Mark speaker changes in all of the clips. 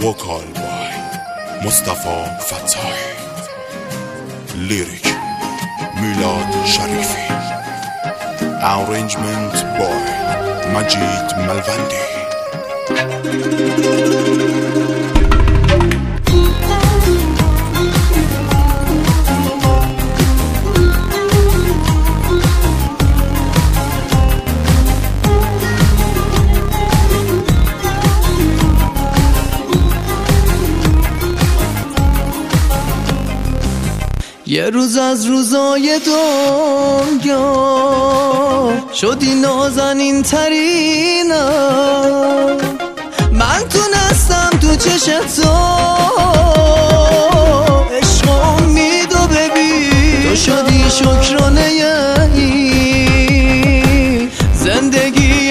Speaker 1: vocal by Mustafa Fatah, lyric Milad Sharifi, arrangement by Majid Malvandi.
Speaker 2: یه روز از روزای دنیا شدی نازنین ترینم، من تونستم تو چشت تو عشق و امید و ببین، تو شدی شکرانه این زندگی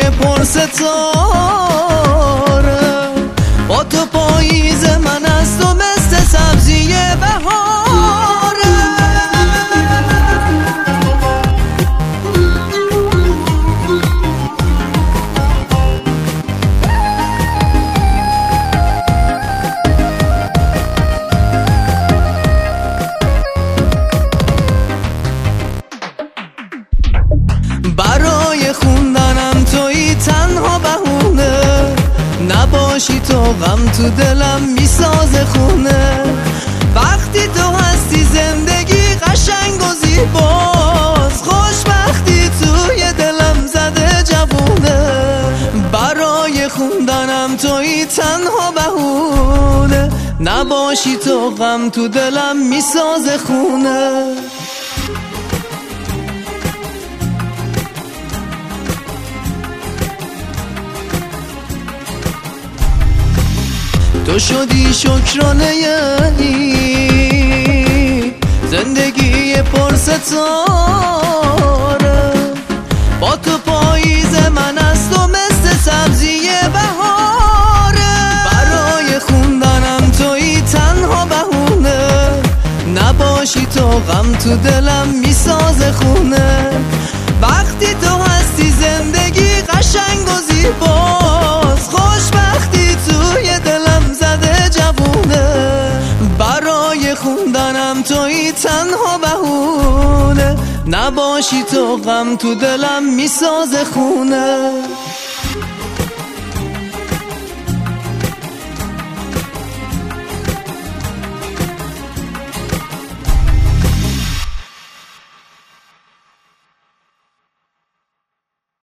Speaker 2: پرستاره، با تو پاییز من از تو مثل سبزی بهار. برای خوندنم تویی تنها بهونه، نباشی تو غم تو دلم میسازه خونه، وقتی تو هستی زندگی قشنگ و زیباست، خوشبختی توی دلم زده جوونه، برای خوندنم تویی تنها بهونه، نباشی تو غم تو دلم میسازه خونه. تو شدی شکرانه این زندگی پرستاره، با تو پاییز من از تو مثل سبزی بهاره، برای خوندنم تویی تنها بهونه، نباشی تو غم تو دلم میسازه خونه، وقتی تو هستی زندگی قشنگ و زیباست، خوشبختی توی دلم زده جوونه، برای خوندنم تویی تنها بهونه، نباشی تو غم تو دلم میسازه خونه.